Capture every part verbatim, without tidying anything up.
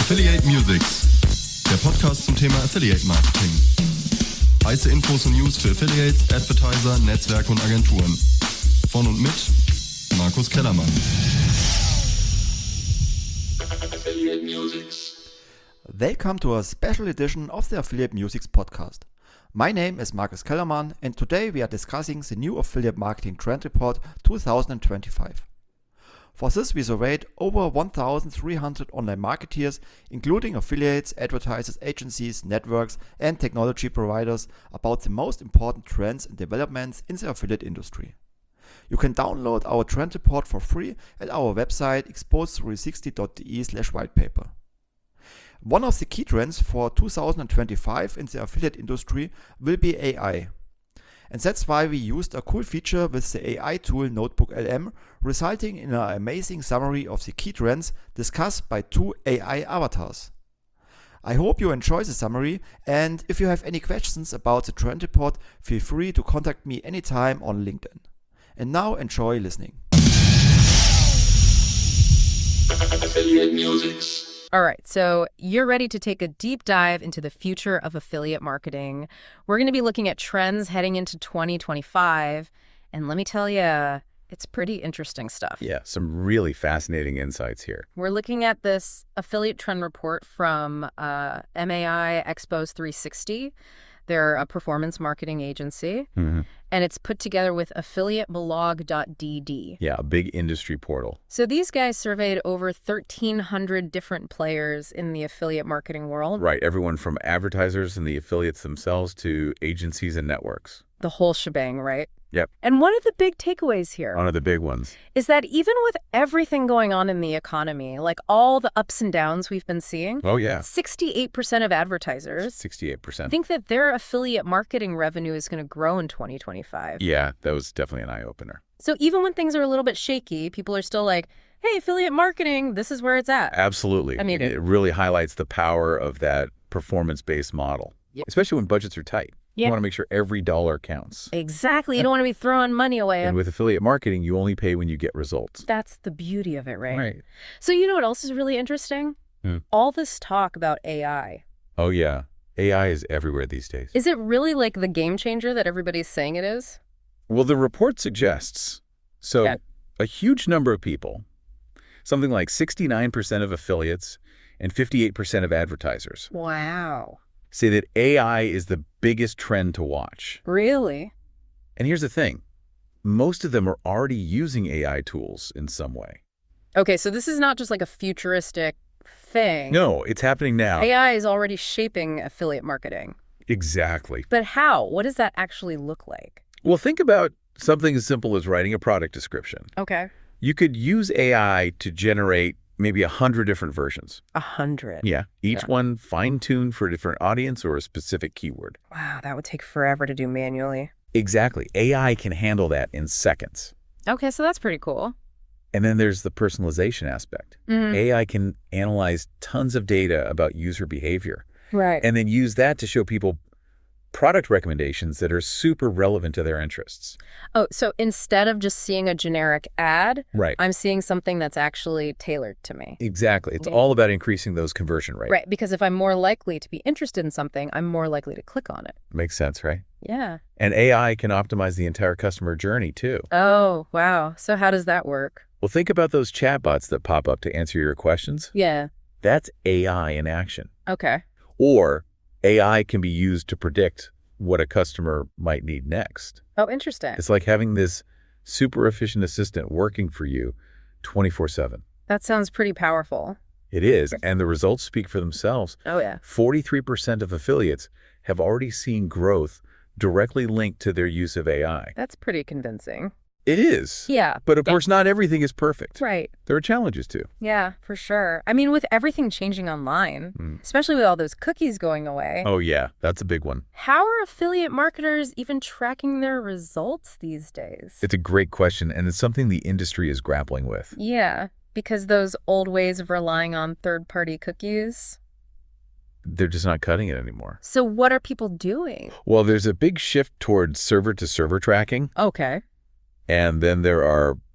Affiliate Musics, der Podcast zum Thema Affiliate Marketing. Heiße Infos und News für Affiliates, Advertiser, Netzwerke und Agenturen. Von und mit Markus Kellermann. Affiliate Musics. Welcome to a special edition of the Affiliate Musics podcast. My name is Markus Kellermann, and today we are discussing the new Affiliate Marketing Trend Report twenty twenty-five. For this, we surveyed over one thousand three hundred online marketeers, including affiliates, advertisers, agencies, networks, and technology providers, about the most important trends and developments in the affiliate industry. You can download our trend report for free at our website exposed three sixty dot d e slash whitepaper. One of the key trends for two thousand twenty-five in the affiliate industry will be A I. And that's why we used a cool feature with the A I tool Notebook L M, resulting in an amazing summary of the key trends discussed by two A I avatars. I hope you enjoy the summary, and if you have any questions about the trend report, feel free to contact me anytime on LinkedIn. And now enjoy listening. Affiliate Musics. All right, so you're ready to take a deep dive into the future of affiliate marketing. We're going to be looking at trends heading into twenty twenty-five, and let me tell you, it's pretty interesting stuff. Yeah, some really fascinating insights here. We're looking at this affiliate trend report from uh, M A I Expos three sixty. They're a performance marketing agency, Mm-hmm. and it's put together with affiliate blog dot d d. Yeah, a big industry portal. So these guys surveyed over thirteen hundred different players in the affiliate marketing world. Right, everyone from advertisers and the affiliates themselves to agencies and networks. The whole shebang, right? Yep. And one of the big takeaways here One of the big ones. is that even with everything going on in the economy, like all the ups and downs we've been seeing, Oh, yeah, sixty-eight percent of advertisers sixty-eight percent. think that their affiliate marketing revenue is going to grow in twenty twenty-five. Yeah, that was definitely an eye-opener. So even when things are a little bit shaky, people are still like, hey, affiliate marketing, this is where it's at. Absolutely. I mean, it really highlights the power of that performance-based model, Yep. especially when budgets are tight. Yeah. You want to make sure every dollar counts. Exactly. You don't want to be throwing money away. And with affiliate marketing, you only pay when you get results. That's the beauty of it, right? Right. So you know what else is really interesting? Hmm. All this talk about A I. Oh, yeah. A I is everywhere these days. Is it really like the game changer that everybody's saying it is? Well, the report suggests. So Okay. a huge number of people, something like sixty-nine percent of affiliates and fifty-eight percent of advertisers, Wow. say that A I is the biggest trend to watch. Really? And here's the thing. Most of them are already using A I tools in some way. Okay, so this is not just like a futuristic thing. No, it's happening now. A I is already shaping affiliate marketing. Exactly. But how? What does that actually look like? Well, think about something as simple as writing a product description. Okay. You could use A I to generate maybe a hundred different versions. A hundred. Yeah. Each Yeah. one fine-tuned for a different audience or a specific keyword. Wow, that would take forever to do manually. Exactly. A I can handle that in seconds. Okay, so that's pretty cool. And then there's the personalization aspect. Mhm. A I can analyze tons of data about user behavior Right. and then use that to show people product recommendations that are super relevant to their interests. Oh, so instead of just seeing a generic ad, Right. I'm seeing something that's actually tailored to me. Exactly. It's Yeah. all about increasing those conversion rates. Right, because if I'm more likely to be interested in something, I'm more likely to click on it. Makes sense, right? Yeah. And A I can optimize the entire customer journey too. Oh, wow. So how does that work? Well, think about those chatbots that pop up to answer your questions. Yeah. That's A I in action. Okay. Or A I can be used to predict what a customer might need next. Oh, interesting. It's like having this super efficient assistant working for you twenty-four seven. That sounds pretty powerful. It is, and the results speak for themselves. Oh, yeah. forty-three percent of affiliates have already seen growth directly linked to their use of A I. That's pretty convincing. It is. Yeah. But of course, not everything is perfect. Right. There are challenges too. Yeah, for sure. I mean, with everything changing online, Mm. especially with all those cookies going away, Oh, yeah, that's a big one. how are affiliate marketers even tracking their results these days? It's a great question, and it's something the industry is grappling with. Yeah, because those old ways of relying on third-party cookies. They're just not cutting it anymore. So what are people doing? Well, there's a big shift towards server-to-server tracking, Okay. and then there are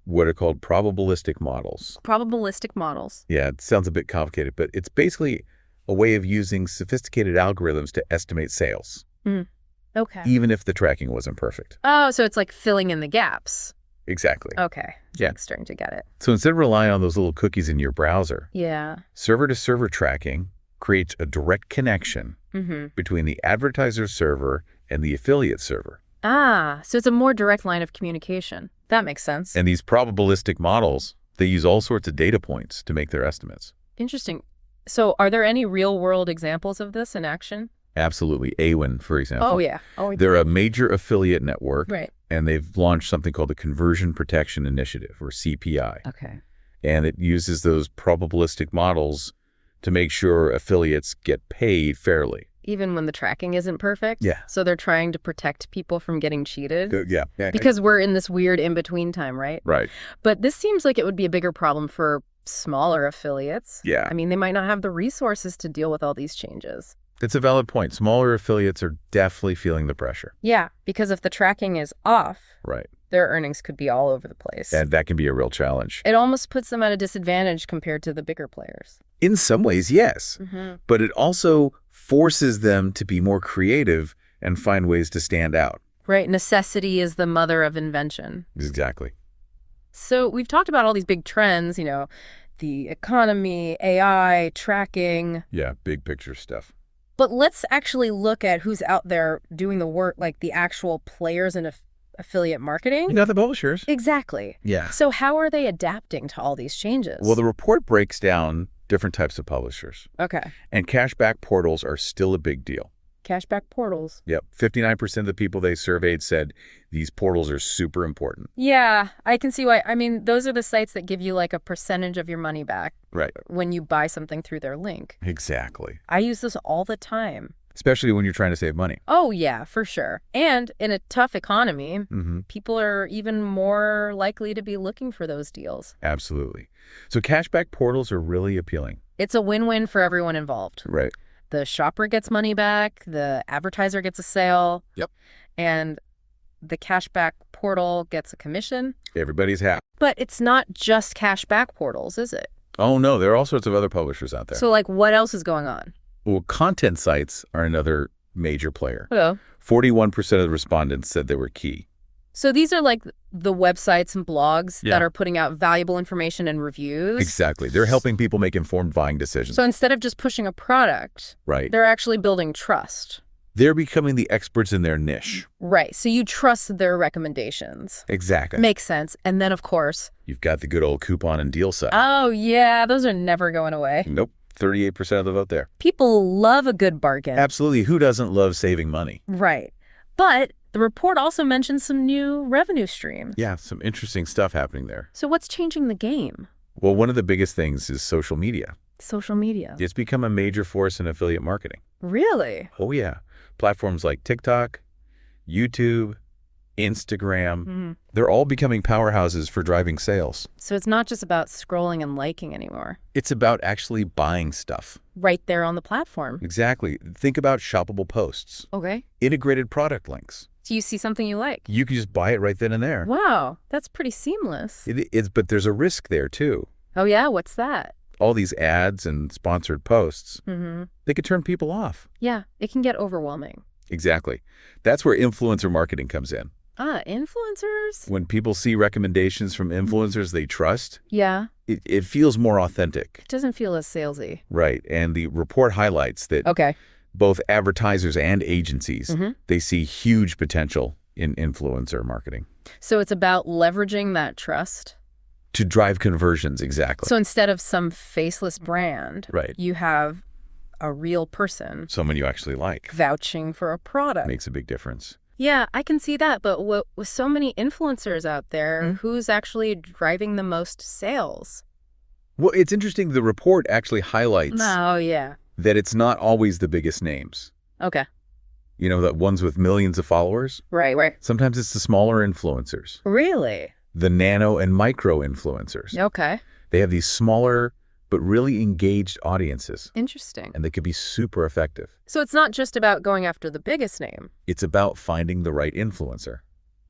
what are called probabilistic models. Probabilistic models. Yeah, it sounds a bit complicated, but it's basically a way of using sophisticated algorithms to estimate sales, Mm. Okay. even if the tracking wasn't perfect. Oh, so it's like filling in the gaps. Exactly. Okay. Yeah. I'm starting to get it. So instead of relying on those little cookies in your browser, Yeah. server-to-server tracking creates a direct connection Mm-hmm. between the advertiser server and the affiliate server. Ah, so it's a more direct line of communication. That makes sense. And these probabilistic models, they use all sorts of data points to make their estimates. Interesting. So are there any real-world examples of this in action? Absolutely. Awin, for example. Oh, yeah. Oh, They're a major affiliate network, right. and they've launched something called the Conversion Protection Initiative, or C P I. Okay. And it uses those probabilistic models to make sure affiliates get paid fairly. Even when the tracking isn't perfect? Yeah. So they're trying to protect people from getting cheated? Yeah. yeah. Because we're in this weird in-between time, right? Right. But this seems like it would be a bigger problem for smaller affiliates. Yeah. I mean, they might not have the resources to deal with all these changes. That's a valid point. Smaller affiliates are definitely feeling the pressure. Yeah, because if the tracking is off, Right. their earnings could be all over the place. And that can be a real challenge. It almost puts them at a disadvantage compared to the bigger players. In some ways, yes. Mm-hmm. But it also forces them to be more creative and find ways to stand out. Right. Necessity is the mother of invention. Exactly. So we've talked about all these big trends, you know, the economy, A I, tracking. Yeah, big picture stuff. But let's actually look at who's out there doing the work, like the actual players in aff- affiliate marketing. You got the publishers. Exactly. Yeah. So how are they adapting to all these changes? Well, the report breaks down different types of publishers. Okay. And cashback portals are still a big deal. Cashback portals. Yep. fifty-nine percent of the people they surveyed said these portals are super important. Yeah, I can see why. I mean, those are the sites that give you like a percentage of your money back Right. when you buy something through their link. Exactly. I use this all the time. Especially when you're trying to save money. Oh, yeah, for sure. And in a tough economy, Mm-hmm. people are even more likely to be looking for those deals. Absolutely. So cashback portals are really appealing. It's a win-win for everyone involved. Right. The shopper gets money back, the advertiser gets a sale. Yep. And the cashback portal gets a commission. Everybody's happy. But it's not just cashback portals, is it? Oh, no. There are all sorts of other publishers out there. So, like, what else is going on? Well, content sites are another major player. Hello. forty-one percent of the respondents said they were key. So these are like the websites and blogs Yeah. that are putting out valuable information and reviews. Exactly. They're helping people make informed buying decisions. So instead of just pushing a product, right. they're actually building trust. They're becoming the experts in their niche. Right. So you trust their recommendations. Exactly. Makes sense. And then, of course, You've got the good old coupon and deal site. oh, yeah, those are never going away. Nope. thirty-eight percent of the vote there. People love a good bargain. Absolutely. Who doesn't love saving money? Right. But the report also mentions some new revenue streams. Yeah, some interesting stuff happening there. So what's changing the game? Well, one of the biggest things is social media. Social media. It's become a major force in affiliate marketing. Really? Oh, yeah. Platforms like TikTok, YouTube, Instagram, Mm-hmm. they're all becoming powerhouses for driving sales. So it's not just about scrolling and liking anymore. It's about actually buying stuff. Right there on the platform. Exactly. Think about shoppable posts, Okay. integrated product links. So you see something you like. You can just buy it right then and there. Wow, that's pretty seamless. It is, but there's a risk there, too. Oh, yeah? What's that? All these ads and sponsored posts, Mm-hmm. they could turn people off. Yeah, it can get overwhelming. Exactly. That's where influencer marketing comes in. Ah, influencers? When people see recommendations from influencers they trust, Yeah, it, it feels more authentic. it doesn't feel as salesy. Right. And the report highlights that Okay. both advertisers and agencies, Mhm. they see huge potential in influencer marketing So it's about leveraging that trust. to drive conversions. Exactly. So instead of some faceless brand, Right. you have a real person Someone you actually like. vouching for a product. Makes a big difference. Yeah, I can see that. But what, with so many influencers out there, Mm-hmm. who's actually driving the most sales? Well, it's interesting. The report actually highlights Oh, yeah. that it's not always the biggest names. Okay. You know, the ones with millions of followers. Right, right. Sometimes it's the smaller influencers, Really? the nano and micro influencers. Okay. They have these smaller but really engaged audiences, Interesting. and they could be super effective. So it's not just about going after the biggest name. It's about finding the right influencer.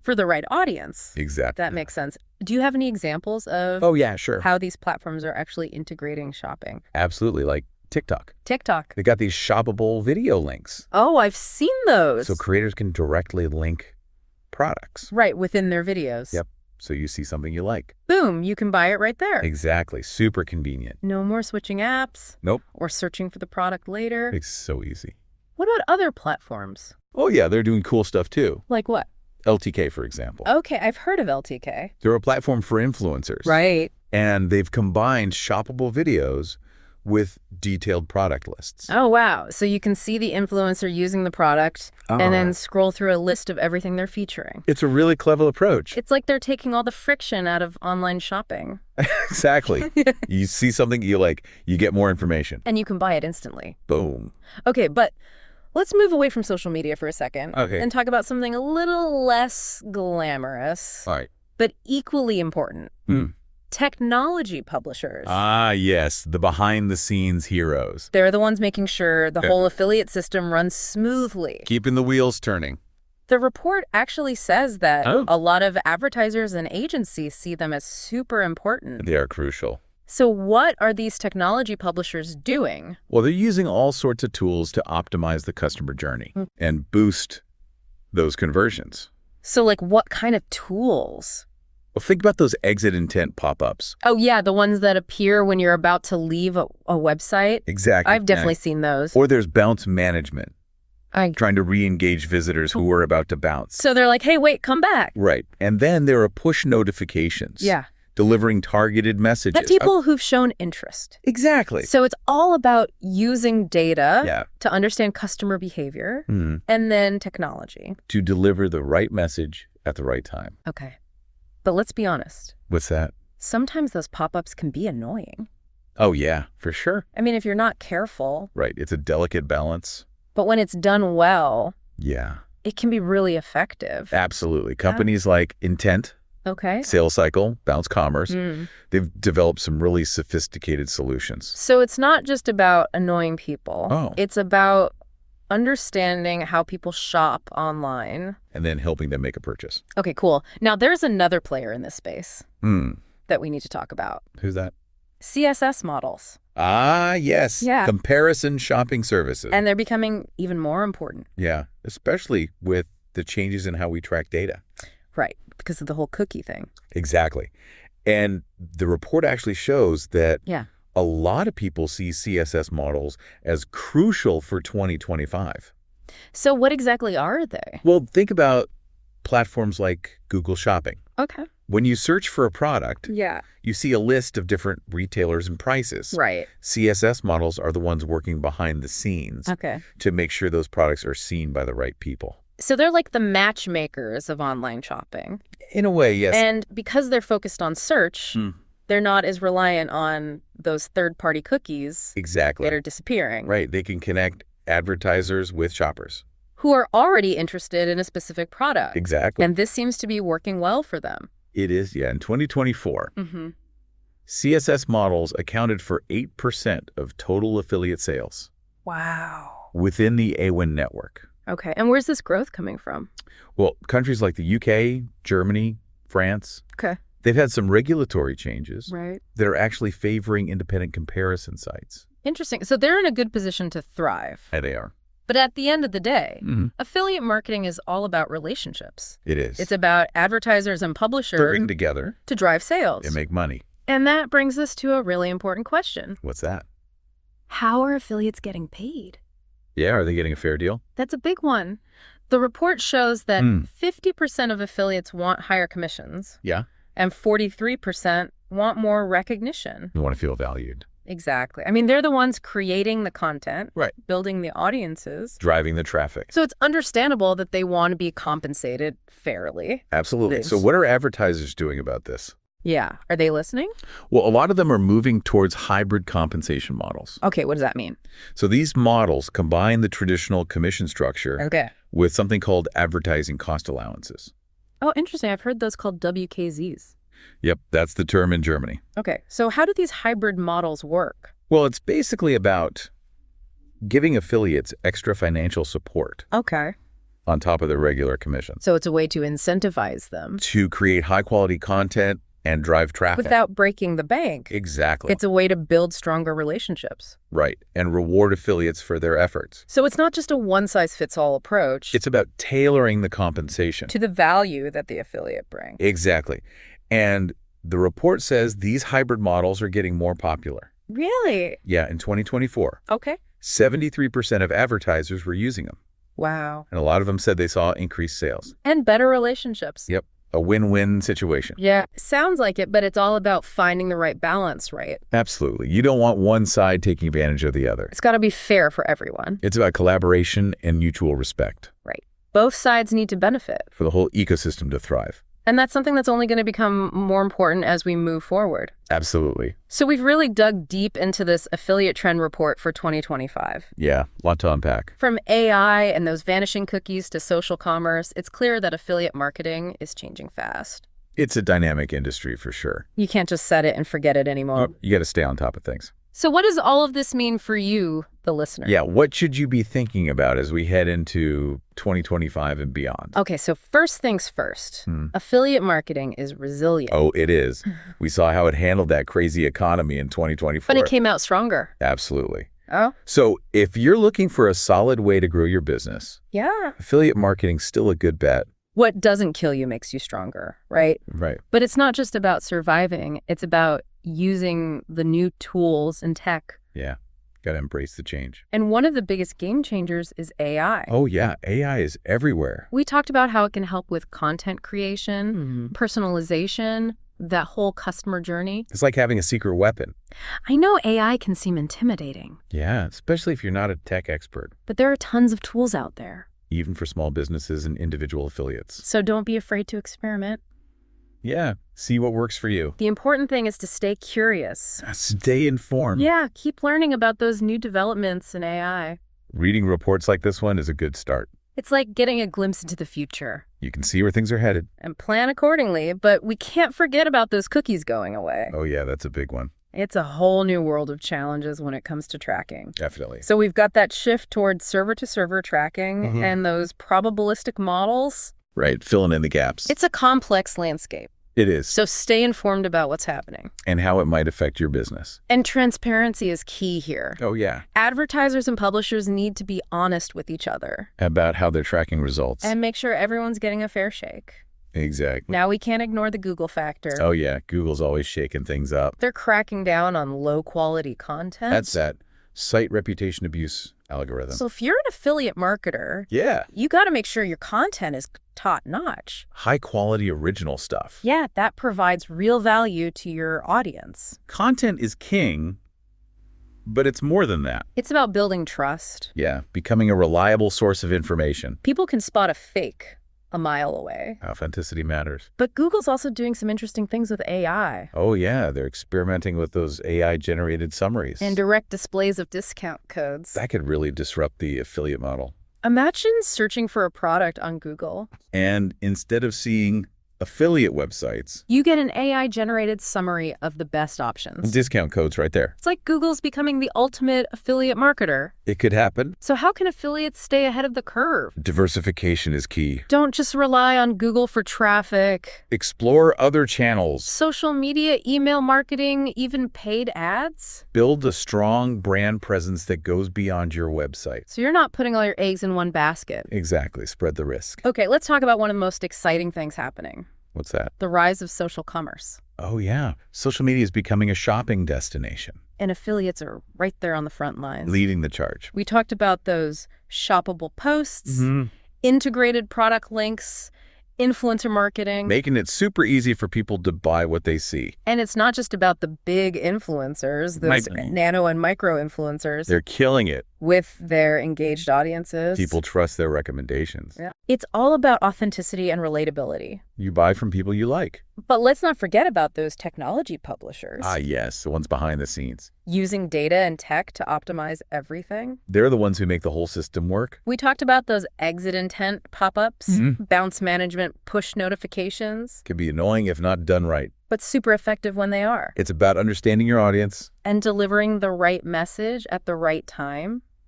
For the right audience. Exactly. That makes sense. Do you have any examples of Oh, yeah, sure. how these platforms are actually integrating shopping? Absolutely. Like TikTok. TikTok. They got these shoppable video links. Oh, I've seen those. So creators can directly link products. Right, within their videos. Yep. So you see something you like. Boom, you can buy it right there. Exactly. Super convenient. No more switching apps. Nope. Or searching for the product later. It's so easy. What about other platforms? Oh, yeah, they're doing cool stuff too. Like what? L T K, for example. Okay, I've heard of L T K. They're a platform for influencers. Right. And they've combined shoppable videos with detailed product lists. Oh, wow. So you can see the influencer using the product Oh. and then scroll through a list of everything they're featuring. It's a really clever approach. It's like they're taking all the friction out of online shopping. Exactly. You see something you like, you get more information. And you can buy it instantly. Boom. Okay, but let's move away from social media for a second. Okay. And talk about something a little less glamorous, All right. but equally important. Hmm. Technology publishers. Ah, yes, the behind-the-scenes heroes. They're the ones making sure the Yeah. whole affiliate system runs smoothly. Keeping the wheels turning. The report actually says that Oh. a lot of advertisers and agencies see them as super important. They are crucial. So what are these technology publishers doing? Well, they're using all sorts of tools to optimize the customer journey Hmm. and boost those conversions. So like what kind of tools? Well, think about those exit intent pop-ups. Oh yeah, the ones that appear when you're about to leave a, a website. Exactly. I've definitely seen those. Or there's bounce management, I, trying to re-engage visitors who are about to bounce. so they're like, hey, wait, come back. Right. And then there are push notifications. Yeah. Delivering targeted messages. But people who've shown interest. Exactly. So it's all about using data Yeah. to understand customer behavior Mhm. and then technology. To deliver the right message at the right time. Okay. But let's be honest. What's that? Sometimes those pop-ups can be annoying. Oh, yeah, for sure. I mean, if you're not careful, Right. It's a delicate balance. but when it's done well, Yeah, it can be really effective. absolutely. Companies like Intent, Okay. Sales Cycle, Bounce Commerce, Mm. they've developed some really sophisticated solutions. So it's not just about annoying people. Oh. It's about understanding how people shop online. And then helping them make a purchase. Okay, cool. Now there's another player in this space Hmm. that we need to talk about. Who's that? C S S models. Ah, yes. Yeah. Comparison shopping services. And they're becoming even more important. yeah, especially with the changes in how we track data. Right, because of the whole cookie thing. Exactly. And the report actually shows that Yeah. a lot of people see C S S models as crucial for twenty twenty-five. So what exactly are they? Well, think about platforms like Google Shopping. Okay. When you search for a product, Yeah. you see a list of different retailers and prices. Right. C S S models are the ones working behind the scenes Okay. to make sure those products are seen by the right people. So they're like the matchmakers of online shopping. In a way, yes. And because they're focused on search, Hmm. they're not as reliant on those third-party cookies Exactly. that are disappearing, Right. They can connect advertisers with shoppers. who are already interested in a specific product. Exactly. And this seems to be working well for them. It is, yeah. In twenty twenty-four, Mm-hmm. C S S models accounted for eight percent of total affiliate sales Wow. within the A W I N network. Okay. And where's this growth coming from? Well, countries like the U K, Germany, France, Okay. they've had some regulatory changes Right. that are actually favoring independent comparison sites. Interesting. So they're in a good position to thrive. And they are. But at the end of the day, Mhm. affiliate marketing is all about relationships. It is. It's about advertisers and publishers working together to drive sales. and make money. And that brings us to a really important question. What's that? How are affiliates getting paid? Yeah, are they getting a fair deal? That's a big one. The report shows that Hmm. fifty percent of affiliates want higher commissions Yeah. and forty-three percent want more recognition. You want to feel valued. Exactly. I mean, they're the ones creating the content, Right. building the audiences. Driving the traffic. So it's understandable that they want to be compensated fairly. Absolutely. This. So what are advertisers doing about this? Yeah. Are they listening? Well, a lot of them are moving towards hybrid compensation models. Okay, what does that mean? So these models combine the traditional commission structure Okay. with something called advertising cost allowances. Oh, interesting. I've heard those called W K Zs. Yep, that's the term in Germany. Okay. So how do these hybrid models work? Well, it's basically about giving affiliates extra financial support Okay. on top of their regular commissions So it's a way to incentivize them to create high-quality content and drive traffic. without breaking the bank. Exactly. It's a way to build stronger relationships. Right. And reward affiliates for their efforts. So it's not just a one-size-fits-all approach It's about tailoring the compensation. to the value that the affiliate brings. Exactly. And the report says these hybrid models are getting more popular. Really? Yeah, in twenty twenty-four, Okay. seventy-three percent of advertisers were using them. Wow. And a lot of them said they saw increased sales. And better relationships. Yep. A win-win situation. Yeah, sounds like it, but it's all about finding the right balance, right? Absolutely. You don't want one side taking advantage of the other. It's got to be fair for everyone. It's about collaboration and mutual respect Right. Both sides need to benefit. for the whole ecosystem to thrive. And that's something that's only going to become more important as we move forward. Absolutely. So we've really dug deep into this affiliate trend report for twenty twenty-five. Yeah, lot to unpack. From A I and those vanishing cookies to social commerce, it's clear that affiliate marketing is changing fast. It's a dynamic industry for sure. You can't just set it and forget it anymore. Oh, you got to stay on top of things. So what does all of this mean for you, the listener? Yeah, what should you be thinking about as we head into twenty twenty-five and beyond? Okay, so first things first, Hmm. affiliate marketing is resilient. Oh, it is. We saw how it handled that crazy economy in twenty twenty-four. But it came out stronger. Absolutely. Oh? So if you're looking for a solid way to grow your business, Yeah. affiliate marketing's still a good bet. What doesn't kill you makes you stronger, right? Right. But it's not just about surviving. It's about using the new tools and tech. Yeah. Got to embrace the change. And one of the biggest game changers is A I. Oh, yeah. A I is everywhere. We talked about how it can help with content creation, Mm-hmm. personalization, that whole customer journey. It's like having a secret weapon. I know A I can seem intimidating, Yeah, especially if you're not a tech expert, but there are tons of tools out there. even for small businesses and individual affiliates. So don't be afraid to experiment. Yeah, see what works for you. The important thing is to stay curious. Stay informed. Yeah, keep learning about those new developments in A I. Reading reports like this one is a good start. It's like getting a glimpse into the future. You can see where things are headed. And plan accordingly, but we can't forget about those cookies going away. Oh, yeah, that's a big one. It's a whole new world of challenges when it comes to tracking. Definitely. So we've got that shift towards server-to-server tracking Mhm. and those probabilistic models. Right, filling in the gaps. It's a complex landscape, It is. so stay informed about what's happening. And how it might affect your business. And transparency is key here. Oh, yeah. Advertisers and publishers need to be honest with each other About how they're tracking results. and make sure everyone's getting a fair shake. Exactly. Now we can't ignore the Google factor. Oh, yeah. Google's always shaking things up. They're cracking down on low-quality content. That's that site reputation abuse algorithm. So if you're an affiliate marketer, Yeah. you got to make sure your content is top-notch. High quality original stuff. Yeah, that provides real value to your audience. Content is king, but it's more than that. It's about building trust. Yeah. Becoming a reliable source of information. People can spot a fake a mile away. Authenticity matters. But Google's also doing some interesting things with A I Oh, yeah. They're experimenting with those A I-generated summaries. and direct displays of discount codes. that could really disrupt the affiliate model. Imagine searching for a product on Google. And instead of seeing affiliate websites, You get an A I-generated summary of the best options. discount codes right there. It's like Google's becoming the ultimate affiliate marketer. It could happen. So how can affiliates stay ahead of the curve? Diversification is key. Don't just rely on Google for traffic. Explore other channels. Social media, email marketing, even paid ads. Build a strong brand presence that goes beyond your website. So you're not putting all your eggs in one basket. Exactly. Spread the risk. Okay, let's talk about one of the most exciting things happening. What's that? The rise of social commerce. Oh, yeah. Social media is becoming a shopping destination, And affiliates are right there on the front lines. leading the charge. We talked about those shoppable posts, Mhm. integrated product links, influencer marketing. Making it super easy for people to buy what they see. And it's not just about the big influencers, those Might- nano and micro influencers They're killing it. with their engaged audiences. People trust their recommendations. Yeah. It's all about authenticity and relatability. You buy from people you like. But let's not forget about those technology publishers Ah, yes, the ones behind the scenes. using data and tech to optimize everything. They're the ones who make the whole system work. We talked about those exit intent pop-ups, Mhm. bounce management push notifications, Can be annoying if not done right. but super effective when they are. It's about understanding your audience, And delivering the right message at the right time.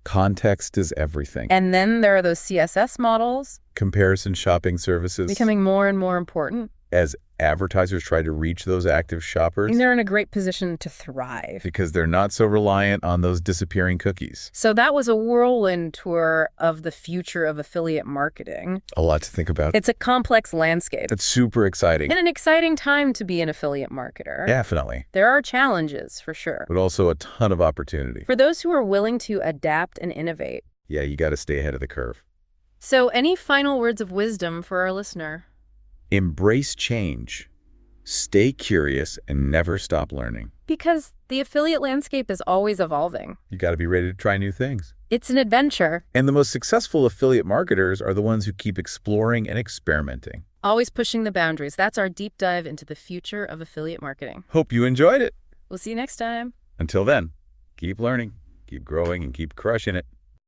Context is everything. And then there are those C S S models Comparison shopping services. becoming more and more important. As advertisers try to reach those active shoppers. And they're in a great position to thrive. Because they're not so reliant on those disappearing cookies. So that was a whirlwind tour of the future of affiliate marketing. A lot to think about. It's a complex landscape. It's super exciting. And an exciting time to be an affiliate marketer. Definitely. There are challenges, for sure. But also a ton of opportunity. For those who are willing to adapt and innovate. Yeah, you got to stay ahead of the curve. So any final words of wisdom for our listener? Embrace change. Stay curious and never stop learning. Because the affiliate landscape is always evolving. You got to be ready to try new things. It's an adventure. And the most successful affiliate marketers are the ones who keep exploring and experimenting. Always pushing the boundaries. That's our deep dive into the future of affiliate marketing. Hope you enjoyed it. We'll see you next time. Until then, keep learning, keep growing, and keep crushing it.